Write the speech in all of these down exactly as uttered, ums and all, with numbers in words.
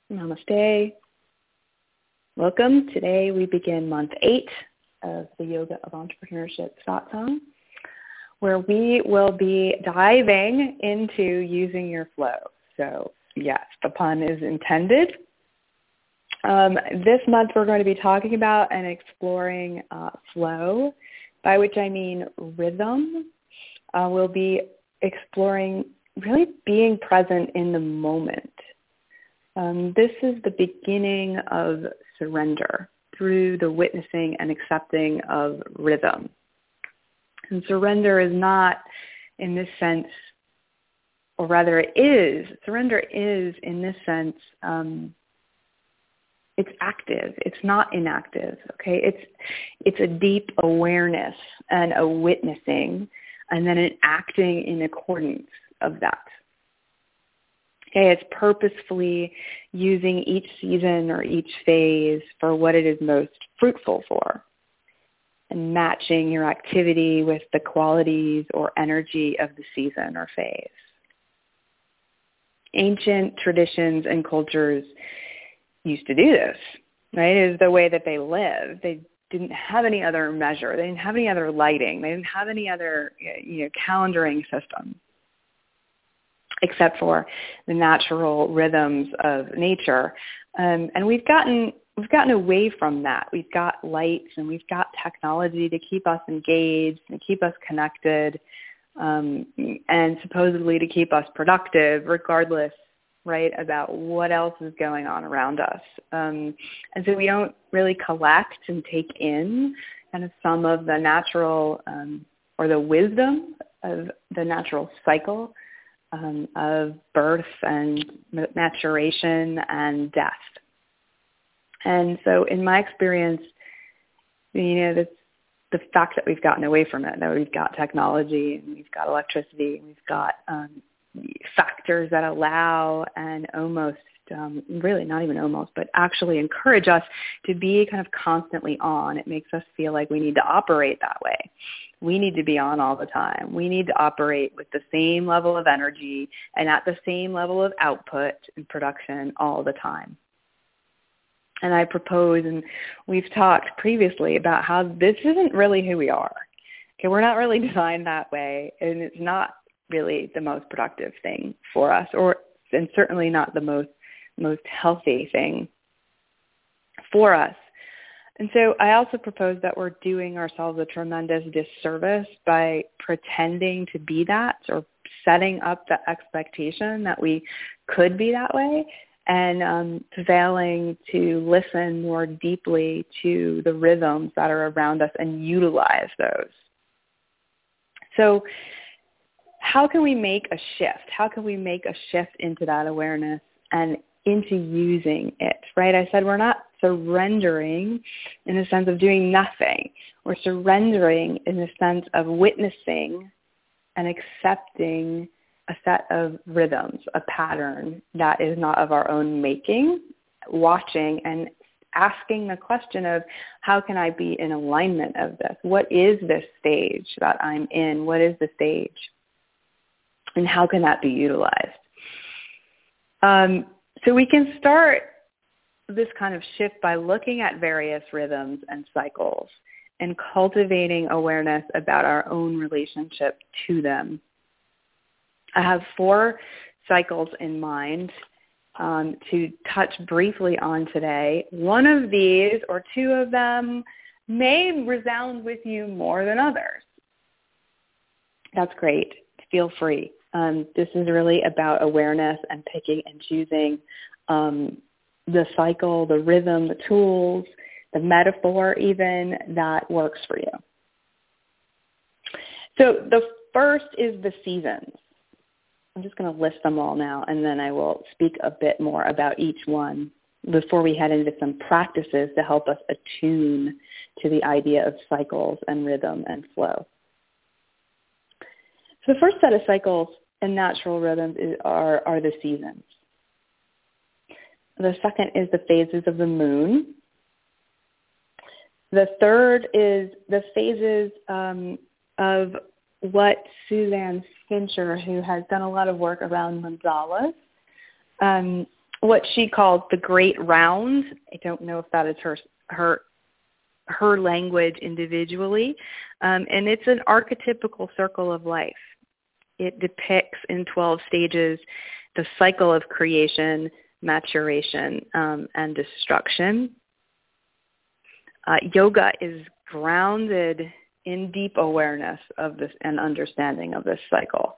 Namaste. Welcome. Today we begin month eight of the Yoga of Entrepreneurship Satsang, where we will be diving into using your flow. So yes, the pun is intended. Um, this month we're going to be talking about and exploring uh, flow, by which I mean rhythm. Uh, we'll be exploring really being present in the moment. Um, this is the beginning of surrender through the witnessing and accepting of rhythm. And surrender is not in this sense, or rather it is, surrender is in this sense, um, it's active. It's not inactive, okay? It's, it's a deep awareness and a witnessing and then an acting in accordance of that. Okay, it's purposefully using each season or each phase for what it is most fruitful for and matching your activity with the qualities or energy of the season or phase. Ancient traditions and cultures used to do this, right? It is the way that they lived. They didn't have any other measure. They didn't have any other lighting. They didn't have any other, you know, calendaring system, except for the natural rhythms of nature. Um, and we've gotten we've gotten away from that. We've got lights and we've got technology to keep us engaged and keep us connected, um, and supposedly to keep us productive, regardless, right, about what else is going on around us. Um, and so we don't really collect and take in kind of some of the natural um, or the wisdom of the natural cycle Um, of birth and maturation and death. And so in my experience, you know, the, the fact that we've gotten away from it, that we've got technology and we've got electricity and we've got um, factors that allow and almost, um, really not even almost, but actually encourage us to be kind of constantly on. It makes us feel like we need to operate that way. We need to be on all the time. We need to operate with the same level of energy and at the same level of output and production all the time. And I propose, and we've talked previously about how this isn't really who we are. Okay, we're not really designed that way, and it's not really the most productive thing for us, or and certainly not the most most healthy thing for us. And so I also propose that we're doing ourselves a tremendous disservice by pretending to be that or setting up the expectation that we could be that way and um, failing to listen more deeply to the rhythms that are around us and utilize those. So how can we make a shift? How can we make a shift into that awareness and into using it, right? I said we're not surrendering in the sense of doing nothing. We're surrendering in the sense of witnessing and accepting a set of rhythms, a pattern that is not of our own making, watching and asking the question of how can I be in alignment of this? What is this stage that I'm in? What is the stage? And how can that be utilized? Um, so we can start this kind of shift by looking at various rhythms and cycles and cultivating awareness about our own relationship to them. I have four cycles in mind um, to touch briefly on today. One of these or two of them may resound with you more than others. That's great. Feel free. Um, this is really about awareness and picking and choosing um, the cycle, the rhythm, the tools, the metaphor even that works for you. So the first is the seasons. I'm just going to list them all now, and then I will speak a bit more about each one before we head into some practices to help us attune to the idea of cycles and rhythm and flow. So the first set of cycles and natural rhythms is, are, are the seasons. The second is the phases of the moon. The third is the phases um, of what Suzanne Fincher, who has done a lot of work around mandalas, um, what she calls the Great Round. I don't know if that is her her her language individually, um, and it's an archetypical circle of life. It depicts in twelve stages the cycle of creation, maturation, um, and destruction. Uh, yoga is grounded in deep awareness of this and understanding of this cycle.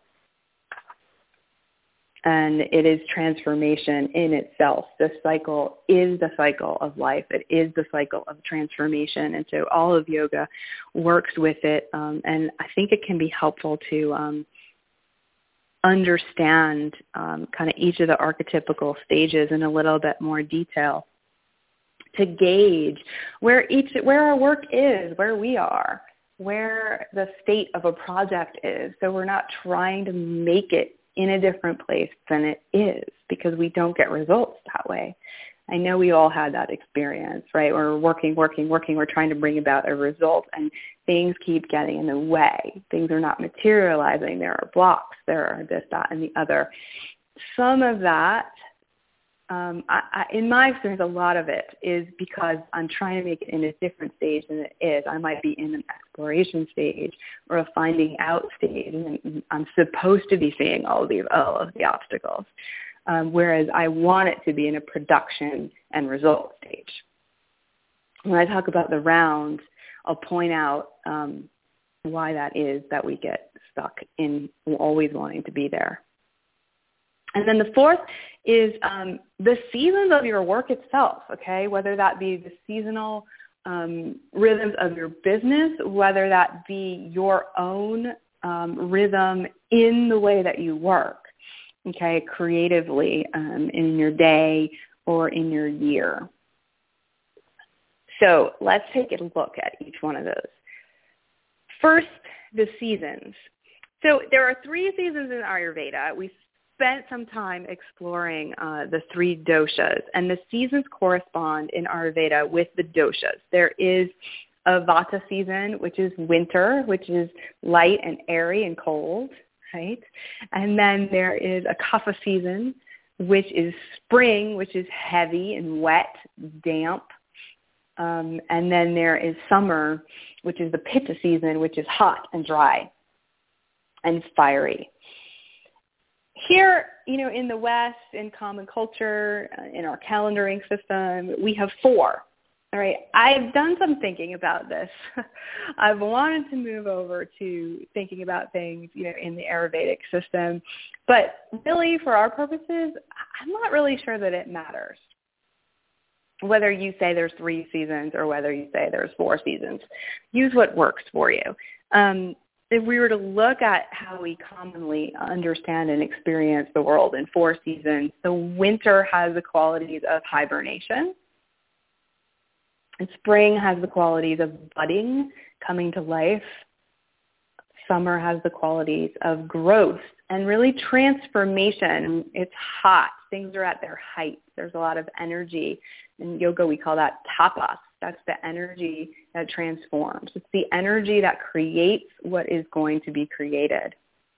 And it is transformation in itself. This cycle is the cycle of life. It is the cycle of transformation. And so all of yoga works with it. Um, and I think it can be helpful to um, understand um, kind of each of the archetypical stages in a little bit more detail to gauge where each, where our work is, where we are, where the state of a project is. So we're not trying to make it in a different place than it is, because we don't get results that way. I know we all had that experience, right? We're working, working, working. We're trying to bring about a result, and things keep getting in the way. Things are not materializing. There are blocks. There are this, that, and the other. Some of that, um, I, I, in my experience, a lot of it is because I'm trying to make it in a different stage than it is. I might be in an exploration stage or a finding out stage, and I'm supposed to be seeing all of the, all of the obstacles, um, whereas I want it to be in a production and result stage. When I talk about the round, I'll point out um, why that is that we get stuck in always wanting to be there. And then the fourth is um, the seasons of your work itself, okay, whether that be the seasonal um, rhythms of your business, whether that be your own um, rhythm in the way that you work, okay, creatively um, in your day or in your year. So let's take a look at each one of those. First, the seasons. So there are three seasons in Ayurveda. We spent some time exploring uh, the three doshas, and the seasons correspond in Ayurveda with the doshas. There is a Vata season, which is winter, which is light and airy and cold, right? And then there is a Kapha season, which is spring, which is heavy and wet, damp. Um, and then there is summer, which is the Pitta season, which is hot and dry and fiery. Here, you know, in the West, in common culture, uh, in our calendaring system, we have four. All right, I've done some thinking about this. I've wanted to move over to thinking about things, you know, in the Ayurvedic system, but really, for our purposes, I'm not really sure that it matters whether you say there's three seasons or whether you say there's four seasons. Use what works for you. Um, if we were to look at how we commonly understand and experience the world in four seasons, the winter has the qualities of hibernation. And spring has the qualities of budding, coming to life. Summer has the qualities of growth and really transformation. It's hot. Things are at their height. There's a lot of energy. In yoga, we call that tapas. That's the energy that transforms. It's the energy that creates what is going to be created.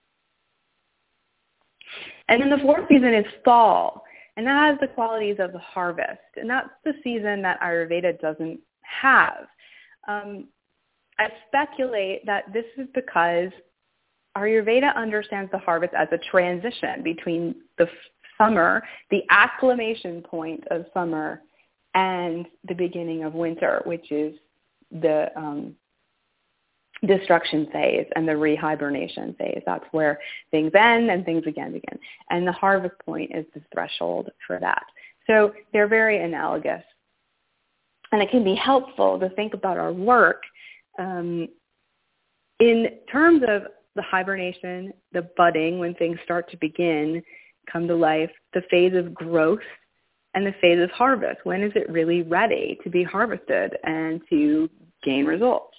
And then the fourth season is fall. And that has the qualities of the harvest. And that's the season that Ayurveda doesn't have. Um, I speculate that this is because Ayurveda understands the harvest as a transition between the summer, the acclimation point of summer, and the beginning of winter, which is the um, destruction phase and the rehibernation phase. That's where things end and things again begin. And the harvest point is the threshold for that. So they're very analogous. And it can be helpful to think about our work um, in terms of the hibernation, the budding, when things start to begin, come to life, the phase of growth, and the phase of harvest. When is it really ready to be harvested and to gain results?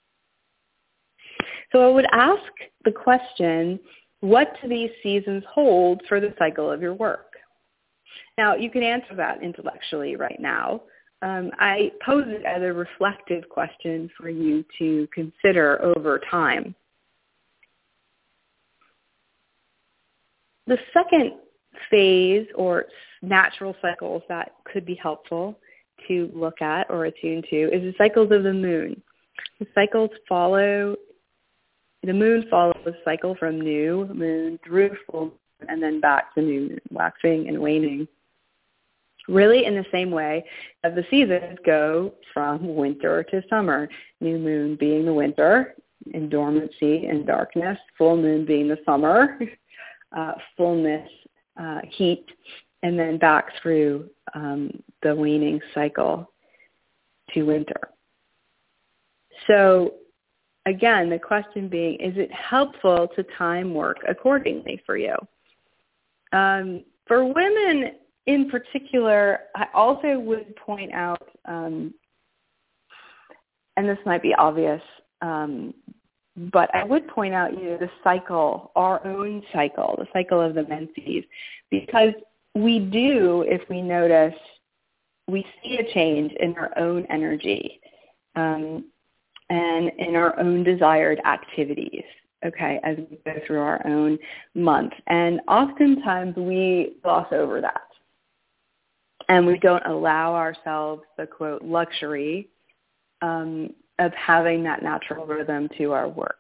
So I would ask the question, what do these seasons hold for the cycle of your work? Now, you can answer that intellectually right now. Um, I pose it as a reflective question for you to consider over time. The second phase or natural cycles that could be helpful to look at or attune to is the cycles of the moon. The cycles follow, the moon follows the cycle from new moon through full moon and then back to new moon, waxing and waning. Really in the same way as the seasons go from winter to summer, new moon being the winter, in dormancy and darkness, full moon being the summer, uh, fullness, uh, heat, and then back through um, the waning cycle to winter. So again, the question being, is it helpful to time work accordingly for you? Um, for women in particular, I also would point out, um, and this might be obvious, um, but I would point out, you know, the cycle, our own cycle, the cycle of the menses, because we do, if we notice, we see a change in our own energy um, and in our own desired activities, okay, as we go through our own month. And oftentimes we gloss over that. And we don't allow ourselves the, quote, luxury um, of having that natural rhythm to our work.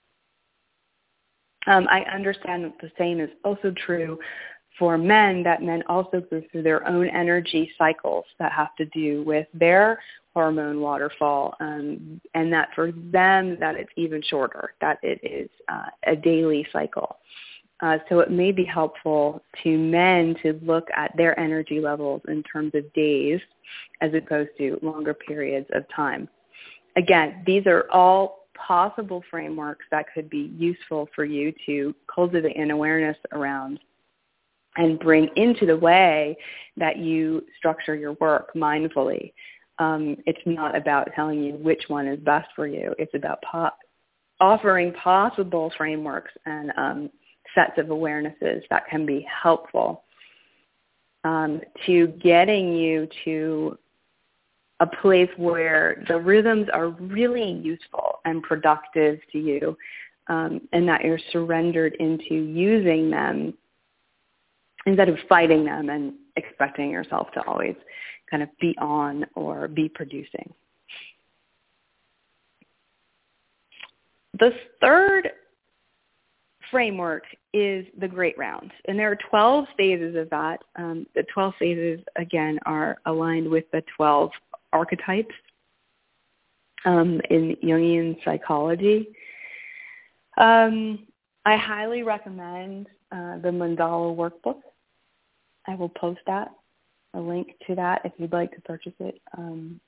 Um, I understand that the same is also true for men, that men also go through their own energy cycles that have to do with their hormone waterfall, um, and that for them that it's even shorter, that it is uh, a daily cycle. Uh, so it may be helpful to men to look at their energy levels in terms of days as opposed to longer periods of time. Again, these are all possible frameworks that could be useful for you to cultivate an awareness around and bring into the way that you structure your work mindfully. Um, it's not about telling you which one is best for you. It's about po- offering possible frameworks and um, sets of awarenesses that can be helpful um, to getting you to a place where the rhythms are really useful and productive to you, um, and that you're surrendered into using them instead of fighting them and expecting yourself to always kind of be on or be producing. The third framework is the Great Round, and there are twelve phases of that. Um, the twelve phases, again, are aligned with the twelve archetypes um, in Jungian psychology. Um, I highly recommend uh, the Mandala workbook. I will post that, a link to that if you'd like to purchase it. Um,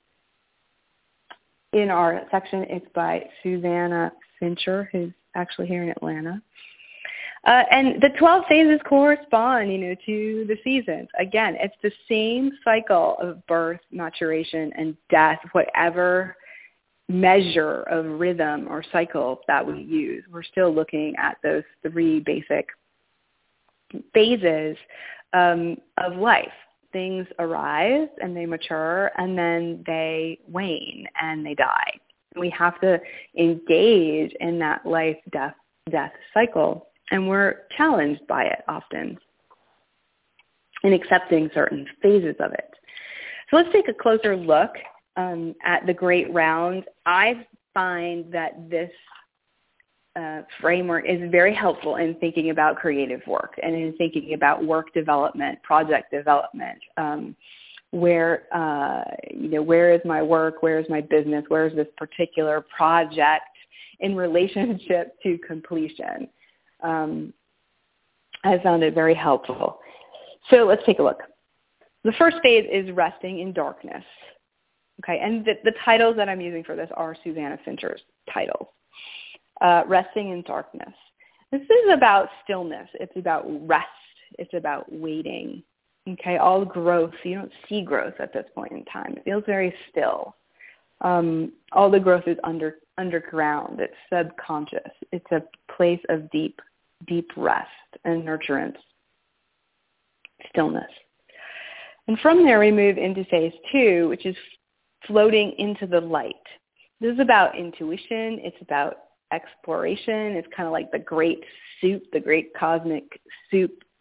in our section, it's by Susanna Fincher, who's actually here in Atlanta. Uh, and the twelve phases correspond, you know, to the seasons. Again, it's the same cycle of birth, maturation, and death, whatever measure of rhythm or cycle that we use. We're still looking at those three basic phases um, of life. Things arise and they mature, and then they wane and they die. We have to engage in that life, death, death cycle. And we're challenged by it often in accepting certain phases of it. So let's take a closer look um, at the Great Round. I find that this uh, framework is very helpful in thinking about creative work and in thinking about work development, project development. Um, where, uh, you know, where is my work? Where is my business? Where is this particular project in relationship to completion? Um, I found it very helpful. So let's take a look. The first phase is resting in darkness. Okay, and the, the titles that I'm using for this are Susanna Fincher's titles. Uh, resting in darkness. This is about stillness. It's about rest. It's about waiting. Okay, all growth, you don't see growth at this point in time. It feels very still. Um, all the growth is under underground. It's subconscious. It's a place of deep, deep rest and nurturance, stillness. And from there, we move into phase two, which is floating into the light. This is about intuition. It's about exploration. It's kind of like the great soup, the great cosmic soup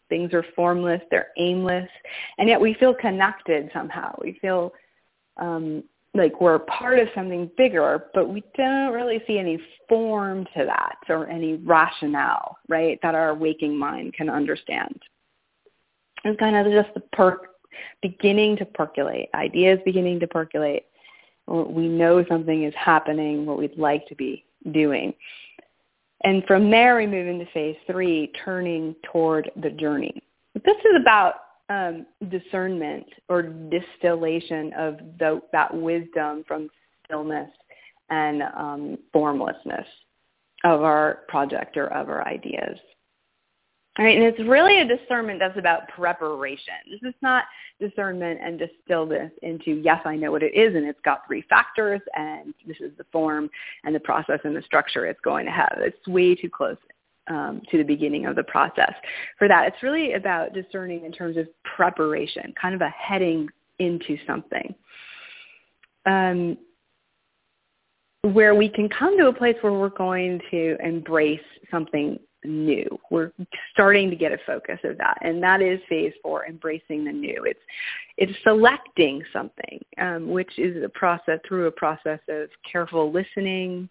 Things are formless, they're aimless, and yet we feel connected somehow. We feel um, like we're part of something bigger, but we don't really see any form to that or any rationale, right, that our waking mind can understand. It's kind of just the per- beginning to percolate, ideas beginning to percolate. We know something is happening, what we'd like to be doing. And from there, we move into phase three, turning toward the journey. This is about um, discernment or distillation of the, that wisdom from stillness and um, formlessness of our project or of our ideas. All right, and it's really a discernment that's about preparation. This is not discernment and distill this into, yes, I know what it is, and it's got three factors, and this is the form and the process and the structure it's going to have. It's way too close um, to the beginning of the process. For that, it's really about discerning in terms of preparation, kind of a heading into something, um, where we can come to a place where we're going to embrace something new. We're starting to get a focus of that, and that is phase four, embracing the new. It's it's selecting something, um, which is a process through a process of careful listening,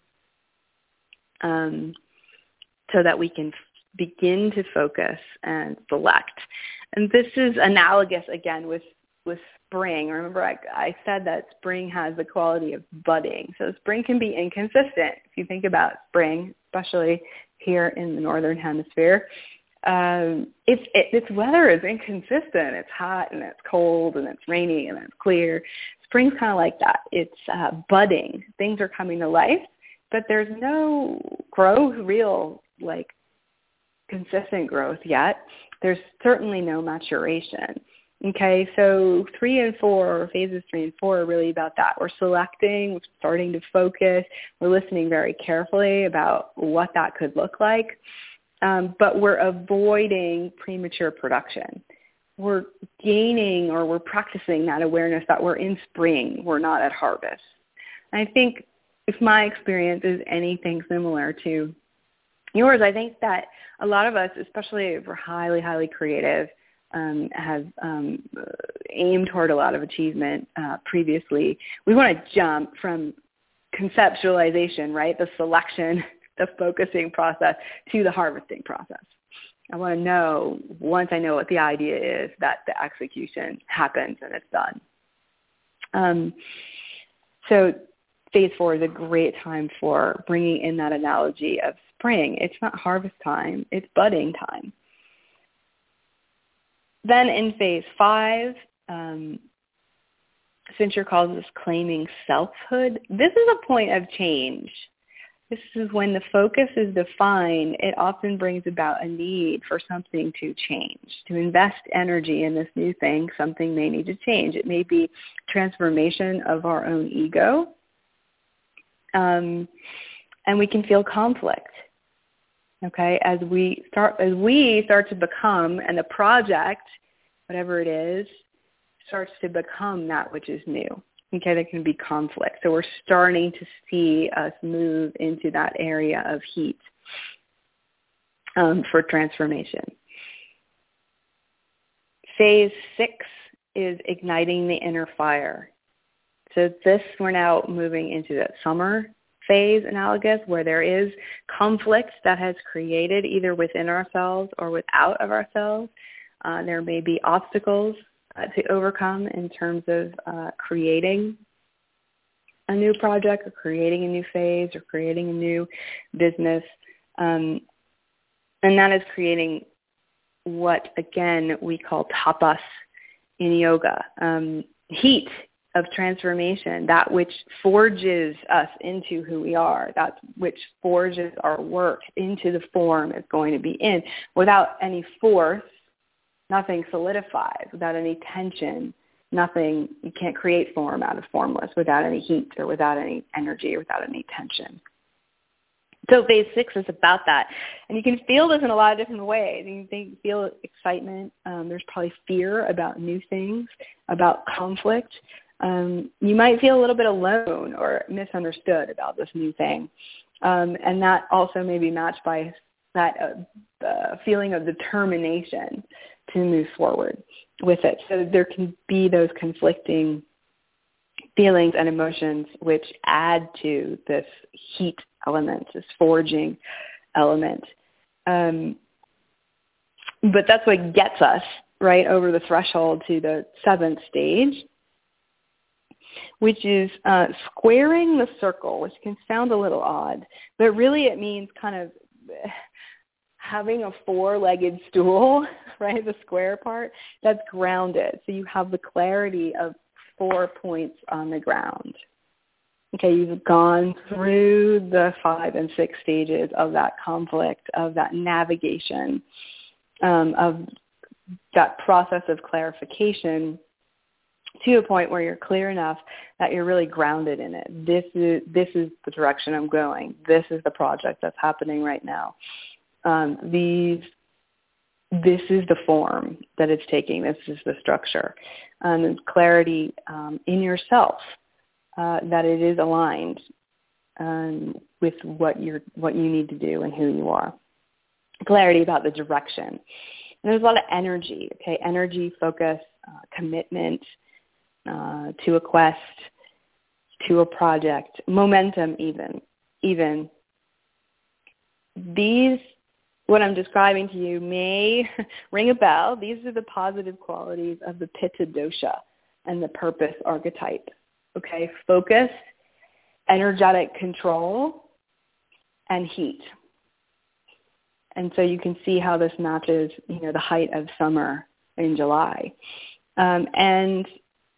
um, so that we can begin to focus and select. And this is analogous again with with spring. Remember, I, I said that spring has the quality of budding. So spring can be inconsistent. If you think about spring, especially here in the northern hemisphere, um, it's, it, its weather is inconsistent. It's hot and it's cold and it's rainy and it's clear. Spring's kind of like that. It's uh, budding. Things are coming to life, but there's no growth, real like consistent growth yet. There's certainly no maturation. Okay, so three and four, phases three and four are really about that. We're selecting, we're starting to focus, we're listening very carefully about what that could look like, um, but we're avoiding premature production. We're gaining or we're practicing that awareness that we're in spring, we're not at harvest. And I think if my experience is anything similar to yours, I think that a lot of us, especially if we're highly, highly creative, Um, have um, aimed toward a lot of achievement uh, previously. We want to jump from conceptualization, right, the selection, the focusing process, to the harvesting process. I want to know, once I know what the idea is, that the execution happens and it's done. Um, so phase four is a great time for bringing in that analogy of spring. It's not harvest time, it's budding time. Then in phase five, um, Fincher calls this claiming selfhood. This is a point of change. This is when the focus is defined, it often brings about a need for something to change. To invest energy in this new thing, something may need to change. It may be transformation of our own ego, um, and we can feel conflict. Okay, as we start, as we start to become, and the project, whatever it is, starts to become that which is new. Okay, there can be conflict. So we're starting to see us move into that area of heat um, for transformation. Phase six is igniting the inner fire. So this, we're now moving into that summer phase, analogous, where there is conflict that has created either within ourselves or without of ourselves. Uh, there may be obstacles uh, to overcome in terms of uh, creating a new project or creating a new phase or creating a new business. Um, and that is creating what, again, we call tapas in yoga, um, heat of transformation, that which forges us into who we are, that which forges our work into the form it's going to be in. Without any force, nothing solidifies. Without any tension, nothing, you can't create form out of formless without any heat or without any energy or without any tension. So phase six is about that. And you can feel this in a lot of different ways. You can feel excitement. Um, there's probably fear about new things, about conflict. Um, you might feel a little bit alone or misunderstood about this new thing. Um, and that also may be matched by that uh, uh, feeling of determination to move forward with it. So there can be those conflicting feelings and emotions which add to this heat element, this forging element. Um, but that's what gets us right over the threshold to the seventh stage, which is uh, squaring the circle, which can sound a little odd, but really it means kind of having a four-legged stool, right, the square part, that's grounded. So you have the clarity of four points on the ground. Okay, you've gone through the five and six stages of that conflict, of that navigation, um, of that process of clarification to a point where you're clear enough that you're really grounded in it. This is this is the direction I'm going. This is the project that's happening right now. Um, these, this is the form that it's taking. This is the structure. Um, and clarity um, in yourself uh, that it is aligned um, with what you're what you need to do and who you are. Clarity about the direction. And there's a lot of energy. Okay, energy, focus, uh, commitment uh, to a quest, to a project, momentum, even even these. What I'm describing to you may ring a bell. These are the positive qualities of the Pitta dosha and the purpose archetype. Okay, focus, energetic control, and heat. And so you can see how this matches, you know, the height of summer in July. Um, and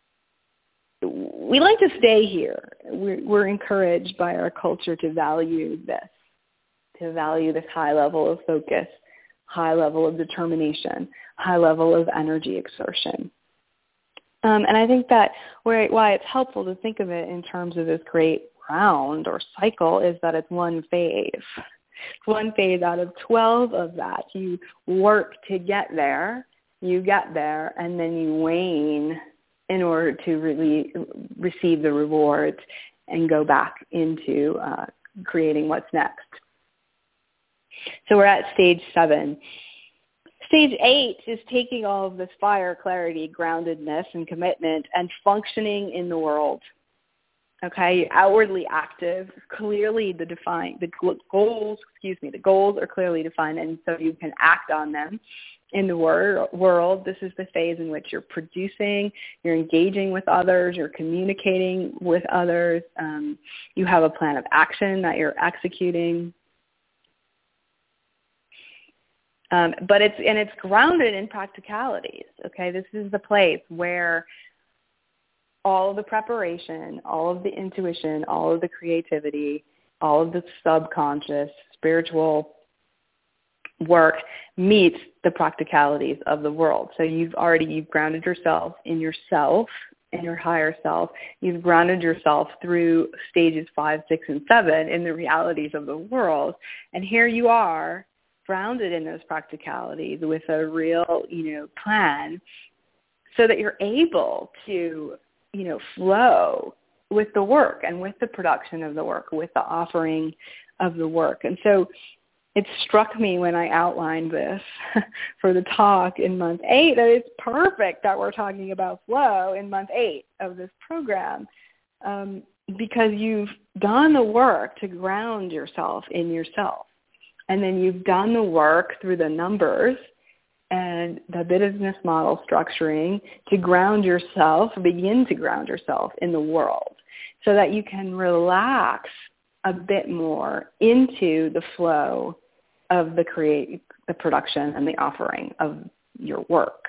we like to stay here. We're, we're encouraged by our culture to value this. to value this high level of focus, high level of determination, high level of energy exertion. Um, and I think that where, why it's helpful to think of it in terms of this great round or cycle is that it's one phase. It's one phase out of twelve of that. You work to get there, you get there, and then you wane in order to really receive the rewards and go back into uh, creating what's next. So we're at stage seven. Stage eight is taking all of this fire, clarity, groundedness, and commitment and functioning in the world. Okay, outwardly active, clearly the defined, the goals, excuse me, the goals are clearly defined, and so you can act on them in the wor- world. This is the phase in which you're producing, you're engaging with others, you're communicating with others, um, you have a plan of action that you're executing. Um, but it's, and it's grounded in practicalities, okay? This is the place where all of the preparation, all of the intuition, all of the creativity, all of the subconscious, spiritual work meets the practicalities of the world. So you've already, you've grounded yourself in yourself, in your higher self. You've grounded yourself through stages five, six, and seven in the realities of the world. And here you are, grounded in those practicalities with a real, you know, plan so that you're able to, you know, flow with the work and with the production of the work, with the offering of the work. And so it struck me when I outlined this for the talk in month eight that it's perfect that we're talking about flow in month eight of this program um, because you've done the work to ground yourself in yourself. And then you've done the work through the numbers and the business model structuring to ground yourself, begin to ground yourself in the world so that you can relax a bit more into the flow of the create, the production and the offering of your work.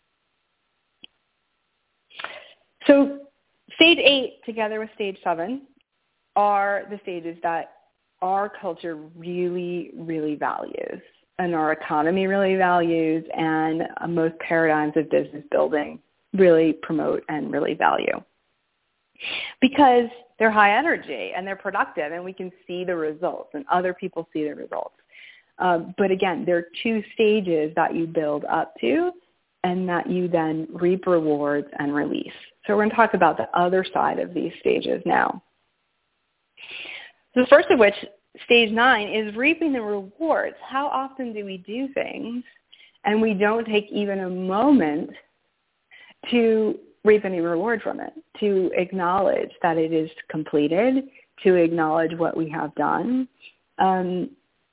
So stage eight together with stage seven are the stages that our culture really, really values and our economy really values and most paradigms of business building really promote and really value because they're high energy and they're productive and we can see the results and other people see the results. Um, but again, there are two stages that you build up to and that you then reap rewards and release. So we're going to talk about the other side of these stages now. The first of which, stage nine is reaping the rewards. How often do we do things and we don't take even a moment to reap any reward from it, to acknowledge that it is completed, to acknowledge what we have done? Um,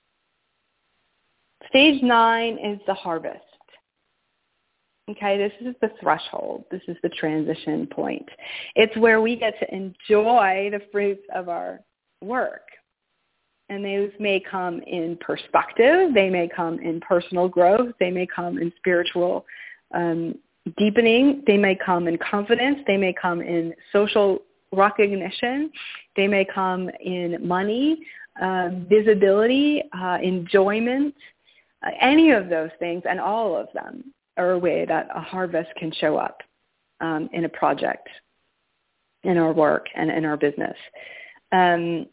stage nine is the harvest. Okay, this is the threshold. This is the transition point. It's where we get to enjoy the fruits of our work. And those may come in perspective. They may come in personal growth. They may come in spiritual um, deepening. They may come in confidence. They may come in social recognition. They may come in money, uh, visibility, uh, enjoyment, uh, any of those things, and all of them are a way that a harvest can show up um, in a project, in our work, and in our business. Um,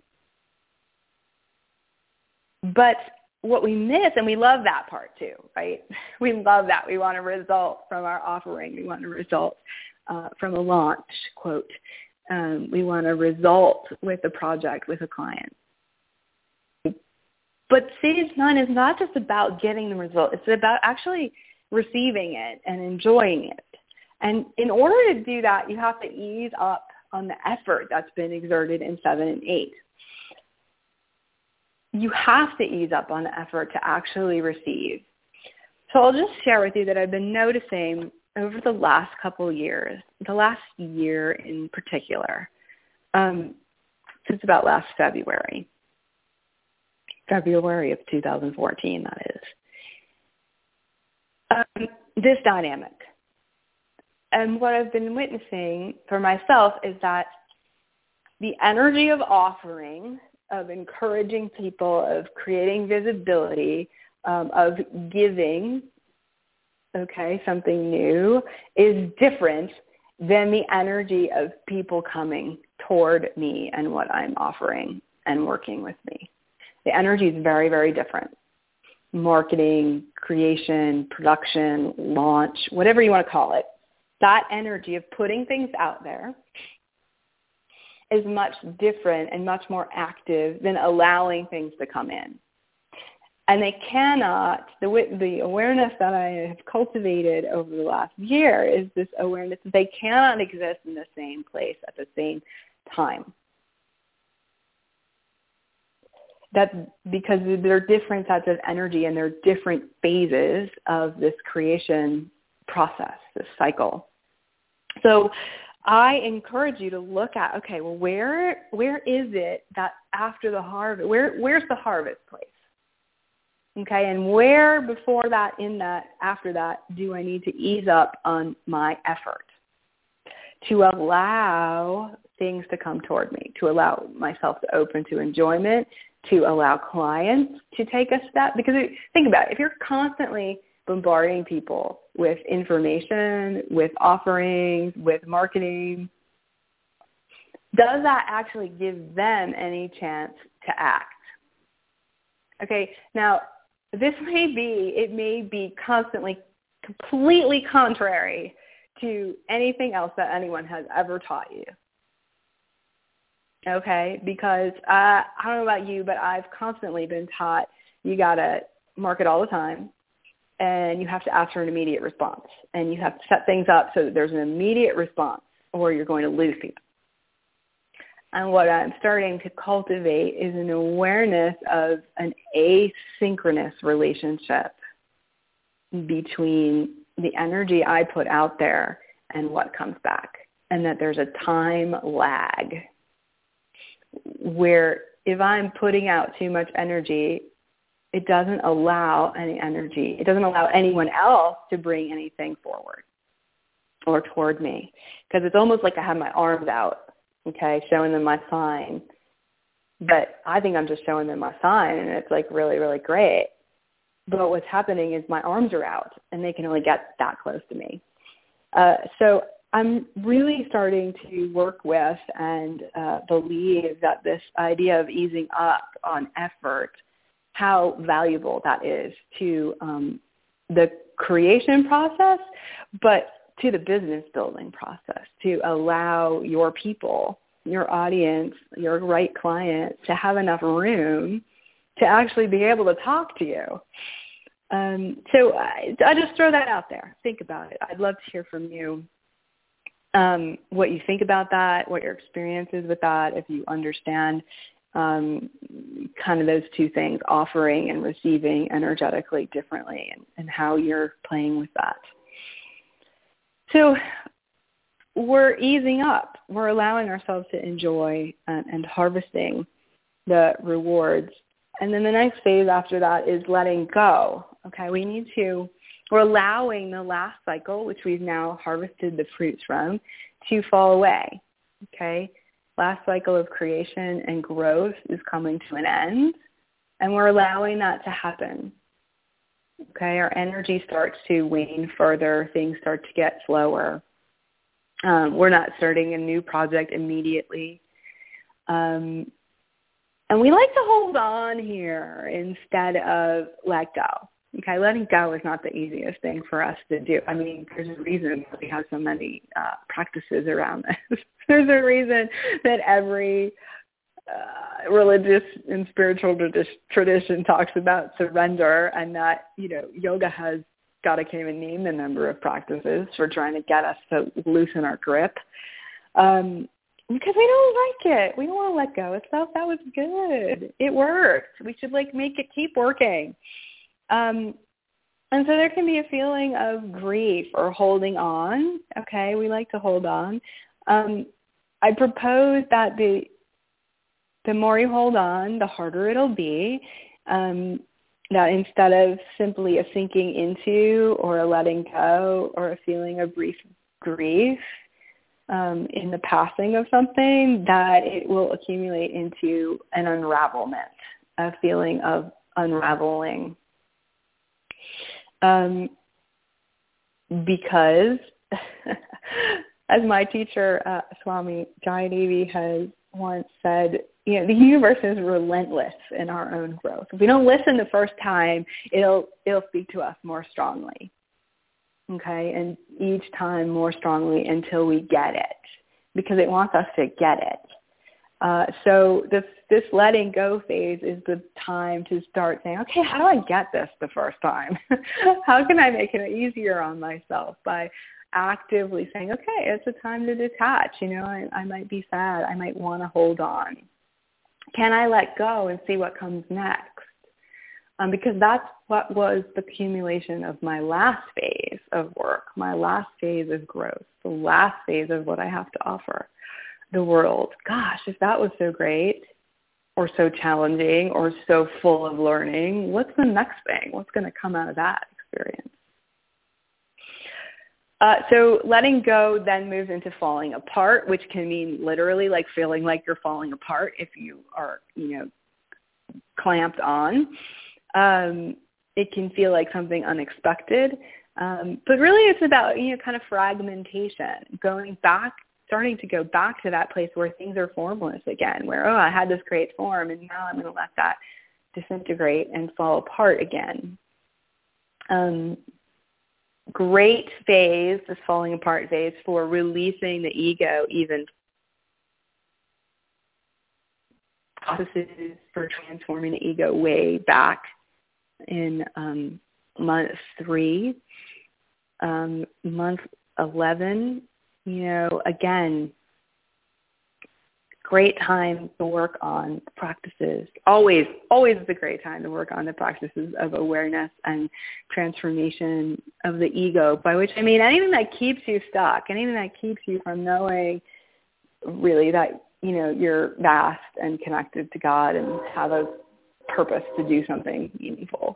but what we miss, and we love that part too, right? We love that. We want a result from our offering. We want a result uh, from a launch, quote. Um, we want a result with a project, with a client. But stage nine is not just about getting the result. It's about actually receiving it and enjoying it. And in order to do that, you have to ease up on the effort that's been exerted in seven and eight. You have to ease up on the effort to actually receive. So I'll just share with you that I've been noticing over the last couple of years, the last year in particular, um, since about last February, February of two thousand fourteen, that is, um, this dynamic. And what I've been witnessing for myself is that the energy of offering, of encouraging people, of creating visibility, um, of giving, okay, something new, is different than the energy of people coming toward me and what I'm offering and working with me. The energy is very, very different. Marketing, creation, production, launch, whatever you want to call it, that energy of putting things out there is much different and much more active than allowing things to come in. And they cannot, the, the awareness that I have cultivated over the last year is this awareness that they cannot exist in the same place at the same time. That's because there are different sets of energy and there are different phases of this creation process, this cycle. So I encourage you to look at, okay, well, where where is it that after the harvest, where where's the harvest place? Okay, and where before that, in that, after that, do I need to ease up on my effort to allow things to come toward me, to allow myself to open to enjoyment, to allow clients to take a step? Because think about it, if you're constantly bombarding people with information, with offerings, with marketing, does that actually give them any chance to act? Okay, now this may be, it may be constantly completely contrary to anything else that anyone has ever taught you. Okay, because uh, I don't know about you, but I've constantly been taught you got to market all the time and you have to ask for an immediate response. And you have to set things up so that there's an immediate response or you're going to lose people. And what I'm starting to cultivate is an awareness of an asynchronous relationship between the energy I put out there and what comes back, and that there's a time lag where if I'm putting out too much energy, it doesn't allow any energy. It doesn't allow anyone else to bring anything forward or toward me, because it's almost like I have my arms out, okay, showing them my sign. But I think I'm just showing them my sign, and it's like really, really great. But what's happening is my arms are out, and they can only get that close to me. Uh, so I'm really starting to work with and uh, believe that this idea of easing up on effort, how valuable that is to um, the creation process, but to the business building process, to allow your people your audience, your right client, to have enough room to actually be able to talk to you. Um, so I, I just throw that out there. Think about it. I'd love to hear from you um, what you think about that, what your experience is with that, if you understand um, kind of those two things, offering and receiving energetically differently, and, and how you're playing with that. So we're easing up. We're allowing ourselves to enjoy and, and harvesting the rewards. And then the next phase after that is letting go. Okay, we need to, we're allowing the last cycle, which we've now harvested the fruits from, to fall away. Okay, last cycle of creation and growth is coming to an end, and we're allowing that to happen. Okay, our energy starts to wane further. Things start to get slower. Um, we're not starting a new project immediately. Um, and we like to hold on here instead of let go. Okay, letting go is not the easiest thing for us to do. I mean, there's a reason that we have so many uh, practices around this. There's a reason that every uh, religious and spiritual tradition talks about surrender, and that, you know, yoga has, God, I can't even name the number of practices for trying to get us to loosen our grip. Um, because we don't like it. We don't want to let go of stuff. That was good. It worked. We should like make it keep working. Um, and so there can be a feeling of grief or holding on. Okay, we like to hold on. Um, I propose that the the more you hold on, the harder it'll be. Um, that instead of simply a sinking into or a letting go or a feeling of brief grief um, in the passing of something, that it will accumulate into an unravelment, a feeling of unraveling. Um, because, as my teacher, uh, Swami Jayadevi, has once said, you know, the universe is relentless in our own growth. If we don't listen the first time, it'll it'll speak to us more strongly. Okay, and each time more strongly until we get it, because it wants us to get it. Uh, so this this letting go phase is the time to start saying, okay, how do I get this the first time? How can I make it easier on myself by actively saying, okay, it's a time to detach. You know, I, I might be sad. I might want to hold on. Can I let go and see what comes next? Um, because that's what was the accumulation of my last phase of work, my last phase of growth, the last phase of what I have to offer the world. Gosh, if that was so great or so challenging or so full of learning, what's the next thing? What's going to come out of that experience? Uh, so letting go then moves into falling apart, which can mean literally like feeling like you're falling apart if you are, you know, clamped on. Um, it can feel like something unexpected. Um, but really it's about, you know, kind of fragmentation, going back, starting to go back to that place where things are formless again, where, oh, I had this great form and now I'm going to let that disintegrate and fall apart again. Um, great phase, this falling apart phase, for releasing the ego, even processes for transforming the ego way back in um, month three, um, month eleven. You know, again, great time to work on practices. Always, always is a great time to work on the practices of awareness and transformation of the ego, by which I mean anything that keeps you stuck, anything that keeps you from knowing really that, you know, you're vast and connected to God and have a purpose to do something meaningful.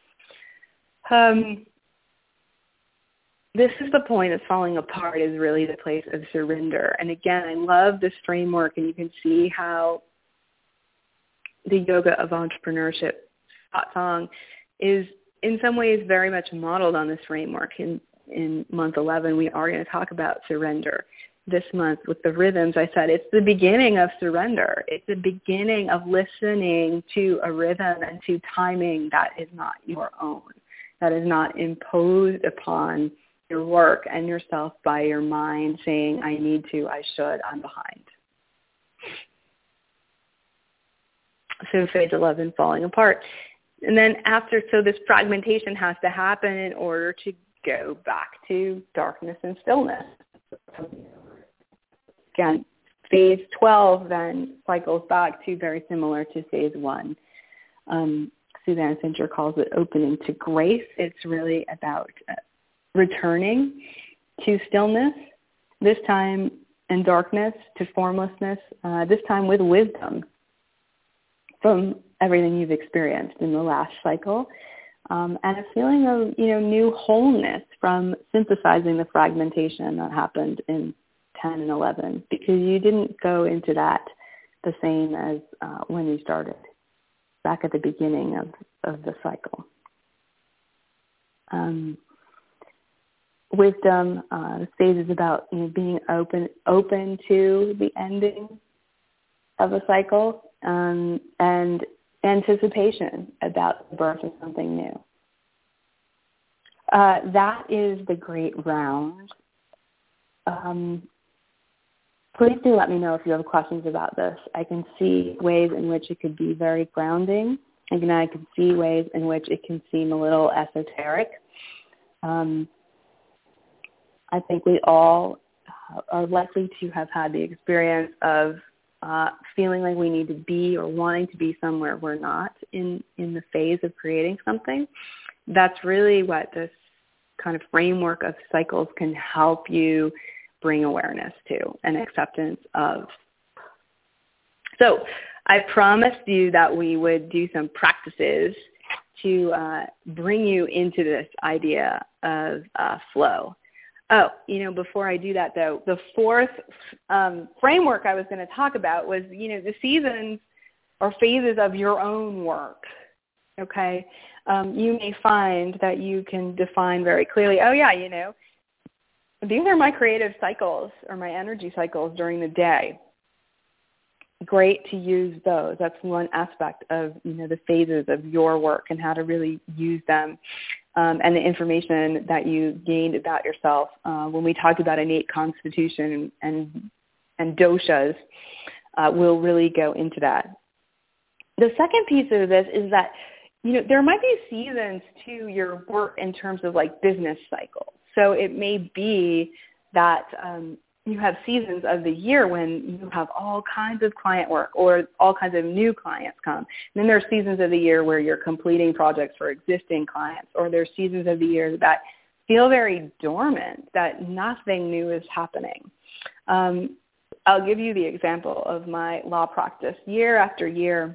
Um, This is the point of falling apart, is really the place of surrender. And again, I love this framework, and you can see how the yoga of entrepreneurship satsang is in some ways very much modeled on this framework. In, in month eleven, we are going to talk about surrender. This month with the rhythms, I said it's the beginning of surrender. It's the beginning of listening to a rhythm and to timing that is not your own, that is not imposed upon your work and yourself by your mind saying, I need to, I should, I'm behind. So phase eleven, falling apart. And then after, so this fragmentation has to happen in order to go back to darkness and stillness. Again, phase twelve then cycles back to very similar to phase one. Um, Suzanne Fincher calls it opening to grace. It's really about uh, returning to stillness, this time in darkness, to formlessness, uh, this time with wisdom from everything you've experienced in the last cycle, um, and a feeling of, you know, new wholeness from synthesizing the fragmentation that happened in ten and eleven, because you didn't go into that the same as uh, when you started, back at the beginning of, of the cycle. Um, wisdom, uh, the phase is about, you know, being open, open to the ending of a cycle, um, and anticipation about the birth of something new. Uh, that is the great round. Um, please do let me know if you have questions about this. I can see ways in which it could be very grounding, and I can see ways in which it can seem a little esoteric. Um, I think we all are likely to have had the experience of uh, feeling like we need to be or wanting to be somewhere we're not in, in the phase of creating something. That's really what this kind of framework of cycles can help you bring awareness to and acceptance of. So I promised you that we would do some practices to uh, bring you into this idea of uh, flow. Oh, you know, before I do that, though, the fourth um, framework I was going to talk about was, you know, the seasons or phases of your own work, okay? Um, you may find that you can define very clearly, oh, yeah, you know, these are my creative cycles or my energy cycles during the day. Great to use those. That's one aspect of, you know, the phases of your work and how to really use them. Um, and the information that you gained about yourself. Uh, when we talked about innate constitution and and doshas, uh, we'll really go into that. The second piece of this is that, you know, there might be seasons to your work in terms of like business cycles. So it may be that um, you have seasons of the year when you have all kinds of client work or all kinds of new clients come. And then there are seasons of the year where you're completing projects for existing clients, or there's seasons of the year that feel very dormant, that nothing new is happening. Um, I'll give you the example of my law practice. Year after year,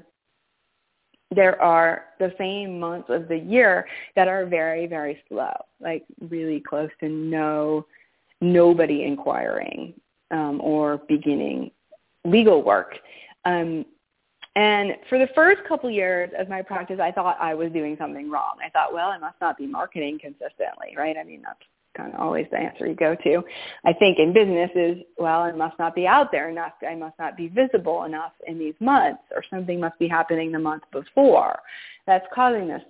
there are the same months of the year that are very, very slow, like really close to no nobody inquiring um, or beginning legal work. Um, and for the first couple years of my practice, I thought I was doing something wrong. I thought, well, I must not be marketing consistently, right? I mean, that's kind of always the answer you go to. I think in business is, well, I must not be out there enough. I must not be visible enough in these months, or something must be happening the month before that's causing this.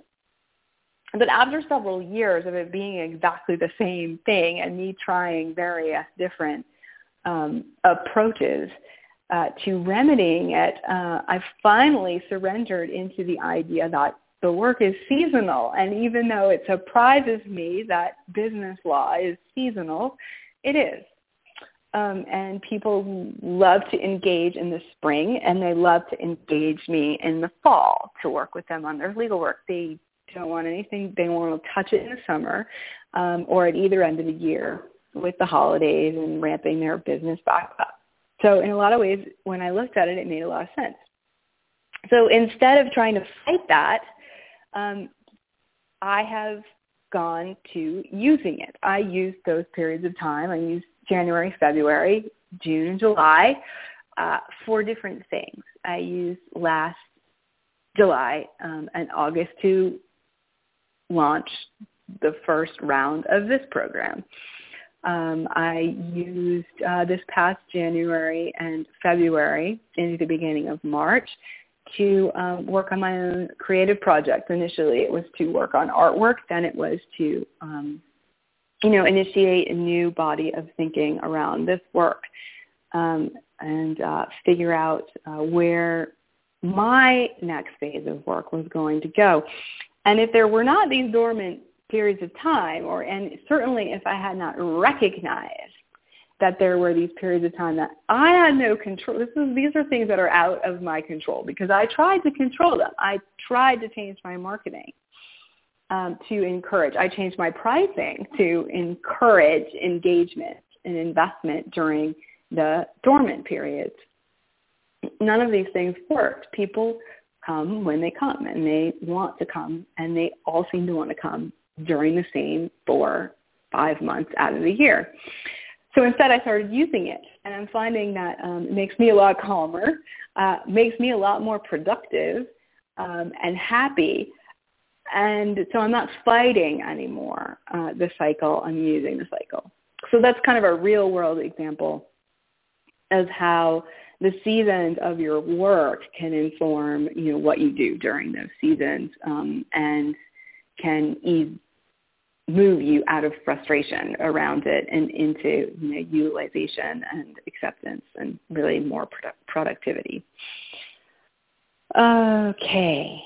But after several years of it being exactly the same thing and me trying various different um, approaches uh, to remedying it, uh, I finally surrendered into the idea that the work is seasonal. And even though it surprises me that business law is seasonal, it is. Um, and people love to engage in the spring, and they love to engage me in the fall to work with them on their legal work. They don't want anything, they want to touch it in the summer um, or at either end of the year with the holidays and ramping their business back up. So in a lot of ways, when I looked at it, it made a lot of sense. So instead of trying to fight that, um, I have gone to using it. I used those periods of time. I used January, February, June, and July uh, for different things. I used last July um, and August to launch the first round of this program. Um, I used uh, this past January and February into the beginning of March to um, work on my own creative projects. Initially, it was to work on artwork. Then it was to, um, you know, initiate a new body of thinking around this work. Um, and uh, figure out uh, where my next phase of work was going to go. And if there were not these dormant periods of time, or and certainly if I had not recognized that there were these periods of time that I had no control, this is, these are things that are out of my control because I tried to control them. I tried to change my marketing um, to encourage. I changed my pricing to encourage engagement and investment during the dormant periods. None of these things worked. People come when they come, and they want to come, and they all seem to want to come during the same four, five months out of the year. So instead, I started using it, and I'm finding that um, it makes me a lot calmer, uh, makes me a lot more productive um, and happy, and so I'm not fighting anymore uh, the cycle. I'm using the cycle. So that's kind of a real-world example of how the seasons of your work can inform, you know, what you do during those seasons, um, and can ease, move you out of frustration around it and into, you know, utilization and acceptance and really more produ- productivity. Okay.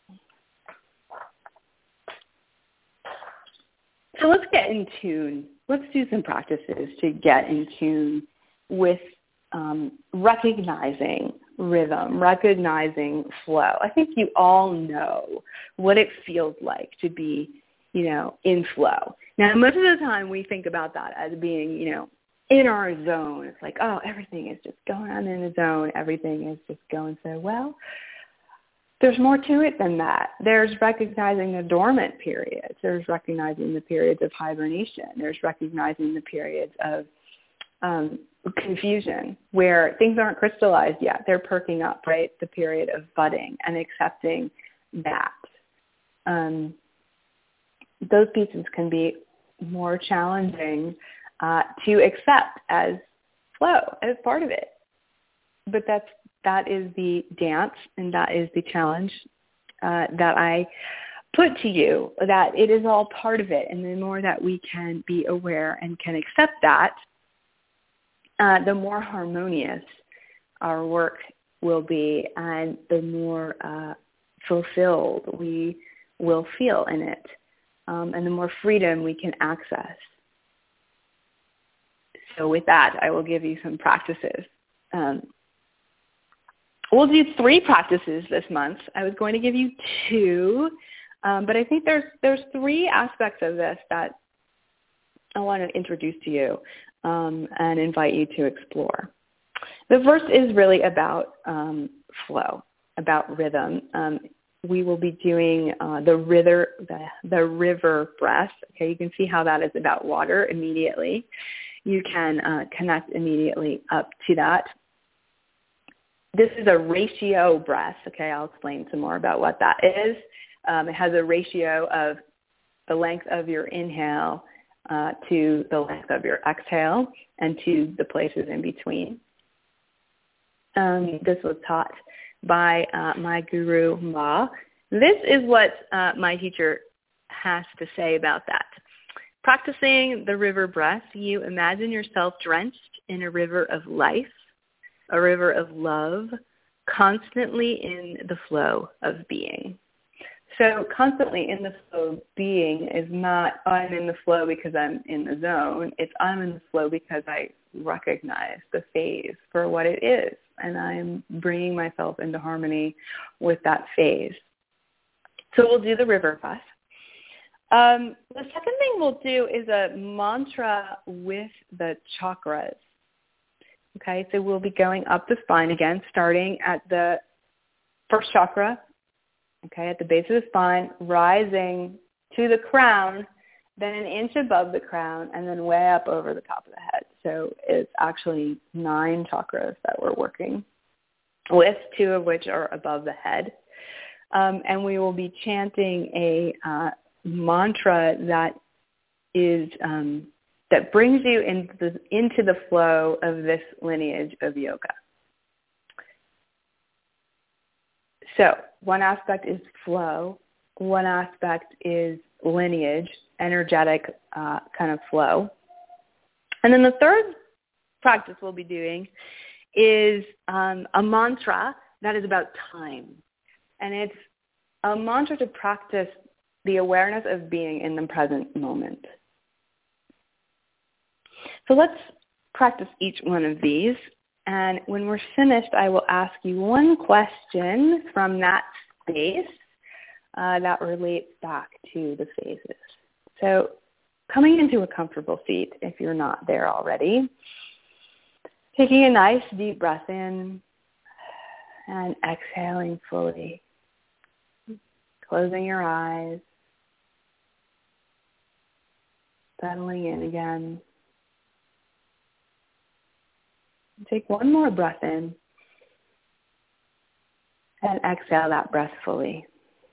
So let's get in tune. Let's do some practices to get in tune with Um, recognizing rhythm, recognizing flow. I think you all know what it feels like to be, you know, in flow. Now, most of the time we think about that as being, you know, in our zone. It's like, oh, everything is just going on in the zone. Everything is just going so well. There's more to it than that. There's recognizing the dormant periods. There's recognizing the periods of hibernation. There's recognizing the periods of um, confusion where things aren't crystallized yet. They're perking up, right? The period of budding and accepting that. Um, those pieces can be more challenging uh, to accept as flow, as part of it. But that's that is the dance, and that is the challenge uh, that I put to you, that it is all part of it. And the more that we can be aware and can accept that, Uh, the more harmonious our work will be, and the more uh, fulfilled we will feel in it, um, and the more freedom we can access. So with that, I will give you some practices. Um, we'll do three practices this month. I was going to give you two, um, but I think there's there's three aspects of this that I want to introduce to you. Um, and invite you to explore. The first is really about um, flow, about rhythm. Um, we will be doing uh, the river, the, the river breath. Okay, you can see how that is about water immediately. You can uh, connect immediately up to that. This is a ratio breath. Okay, I'll explain some more about what that is. Um, it has a ratio of the length of your inhale Uh, to the length of your exhale and to the places in between. Um, this was taught by uh, my guru, Ma. This is what uh, my teacher has to say about that. Practicing the river breath, you imagine yourself drenched in a river of life, a river of love, constantly in the flow of being. So constantly in the flow of being is not, I'm in the flow because I'm in the zone. It's I'm in the flow because I recognize the phase for what it is, and I'm bringing myself into harmony with that phase. So we'll do the river breath. Um, the second thing we'll do is a mantra with the chakras. Okay, so we'll be going up the spine again, starting at the first chakra, okay, at the base of the spine, rising to the crown, then an inch above the crown, and then way up over the top of the head. So it's actually nine chakras that we're working with, two of which are above the head. Um, and we will be chanting a uh, mantra that is um, that brings you into the, into the flow of this lineage of yoga. So one aspect is flow. One aspect is lineage, energetic uh, kind of flow. And then the third practice we'll be doing is um, a mantra that is about time. And it's a mantra to practice the awareness of being in the present moment. So let's practice each one of these. And when we're finished, I will ask you one question from that space uh, that relates back to the phases. So coming into a comfortable seat, if you're not there already, taking a nice deep breath in and exhaling fully, closing your eyes, settling in again. Take one more breath in and exhale that breath fully.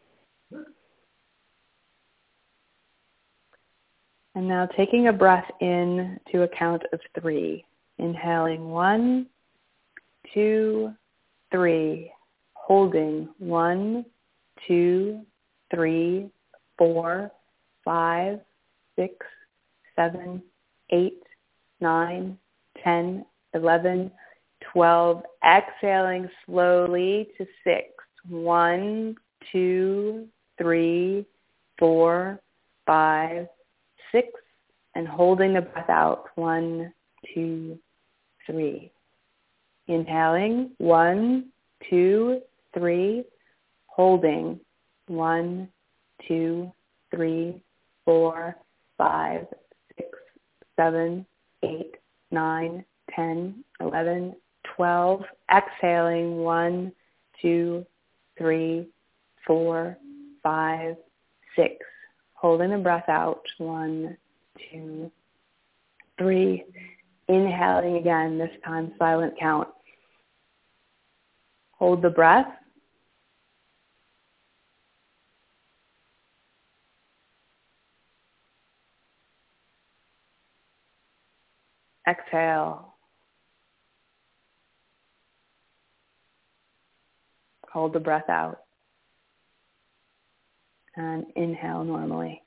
And now taking a breath in to a count of three. Inhaling one, two, three. Holding one, two, three, four, five, six, seven, eight, nine, ten, eleven, twelve. Exhaling slowly to six. One, two, three, four, five, six, and holding the breath out. One, two, three. Inhaling. One, two, three. Holding. One, two, three, four, five, six, seven, eight, nine, ten, eleven, twelve. Exhaling. One, two, three, four, five, six. Holding the breath out. One, two, three. Inhaling again, this time silent count. Hold the breath. Exhale. Hold the breath out. And inhale normally.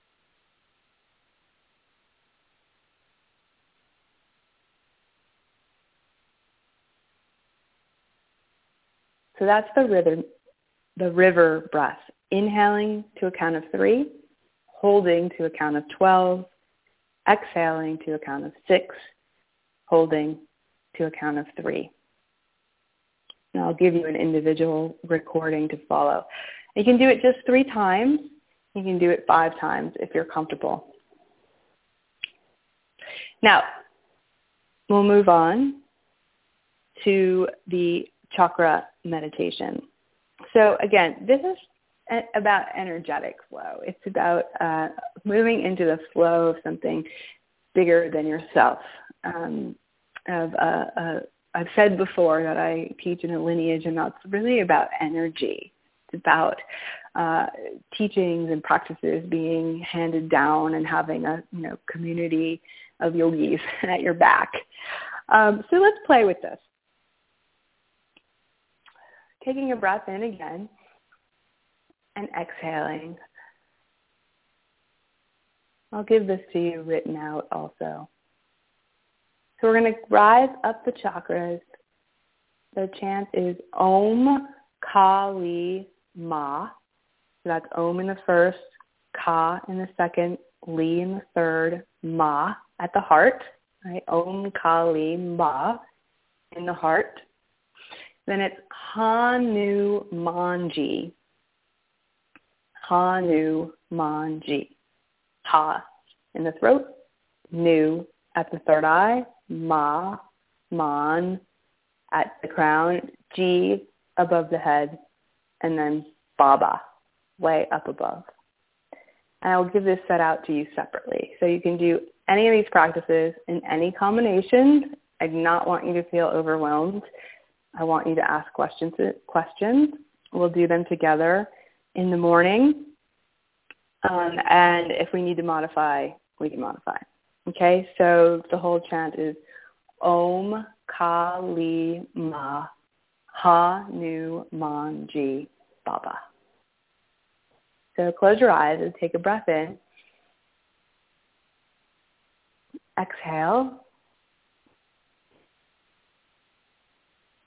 So that's the rhythm, the river breath. Inhaling to a count of three, holding to a count of twelve, exhaling to a count of six, holding to a count of three. And I'll give you an individual recording to follow. You can do it just three times. You can do it five times if you're comfortable. Now, we'll move on to the chakra meditation. So again, this is about energetic flow. It's about uh, moving into the flow of something bigger than yourself. Um, of uh, uh, I've said before that I teach in a lineage, and that's really about energy. It's about uh, teachings and practices being handed down and having a you know community of yogis at your back. Um, so let's play with this. Taking a breath in again and exhaling. I'll give this to you written out also. So we're going to rise up the chakras. The chant is Om Kali Ma. So that's Om in the first, Ka in the second, Li in the third, Ma at the heart. Right? Om Kali Ma in the heart. Then it's Hanu Manji. Hanu Manji. Ha in the throat, Nu at the third eye, Ma, Man at the crown, Ji above the head, and then Baba, way up above. And I will give this set out to you separately. So you can do any of these practices in any combination. I do not want you to feel overwhelmed. I want you to ask questions. questions. We'll do them together in the morning. Um, and if we need to modify, we can modify. Okay, so the whole chant is Om Kali Ma Ha Nu Manji Baba. So close your eyes and take a breath in. Exhale.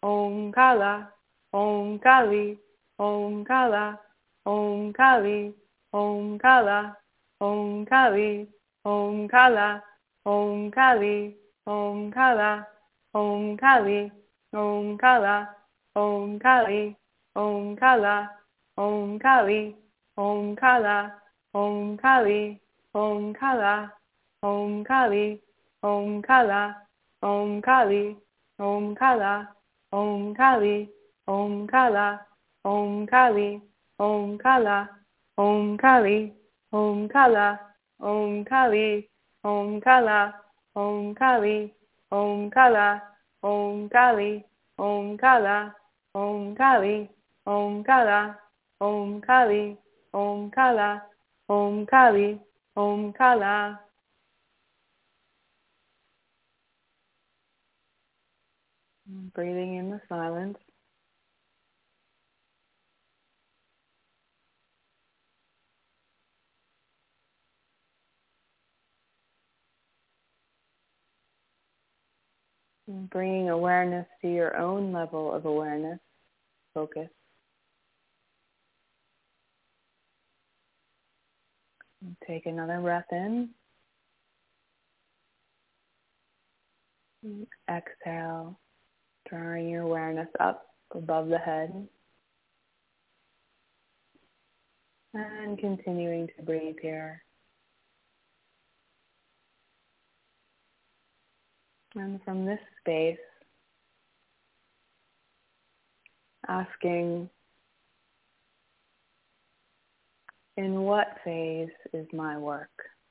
Om Kala, Om Kali, Om Kala, Om Kali, Om Kala, Om Kali, Om Kala, Om Kali, Om Kala, Om Kali, Om Kala, Om Kali, Om Kala, Om Kali, Om Kala, Om Kali, Om Kala, Om Kali, Om Kala, Om Kali, Om Kala, Om Kali, Om Kala, Om Kali, Om Kala, Om Kali, Om Kala, Om Kali, Om Kala, Om Kali, Om Kala, Om Kali, Om Kala, Om Kali, Om Kala, Om Kali, Om Kala, Om Kali, Om Kala. Breathing in the silence. And bringing awareness to your own level of awareness, focus. And take another breath in. And exhale, drawing your awareness up above the head. And continuing to breathe here. And from this space, asking, in what phase is my work?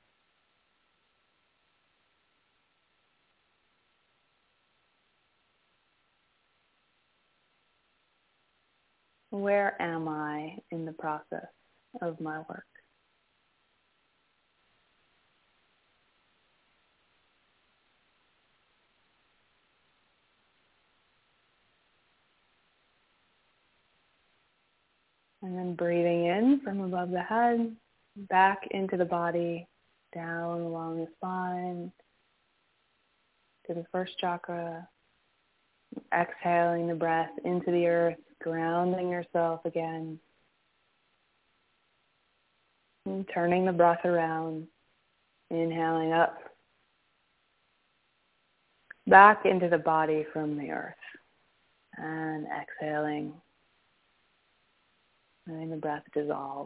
Where am I in the process of my work? And then breathing in from above the head, back into the body, down along the spine, to the first chakra. Exhaling the breath into the earth, grounding yourself again. And turning the breath around, inhaling up, back into the body from the earth. And exhaling, letting the breath dissolve.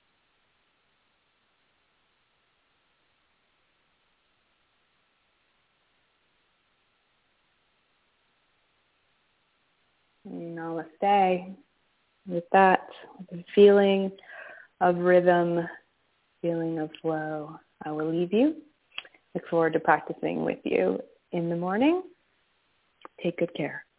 Namaste. With that, with the feeling of rhythm, feeling of flow, I will leave you. Look forward to practicing with you in the morning. Take good care.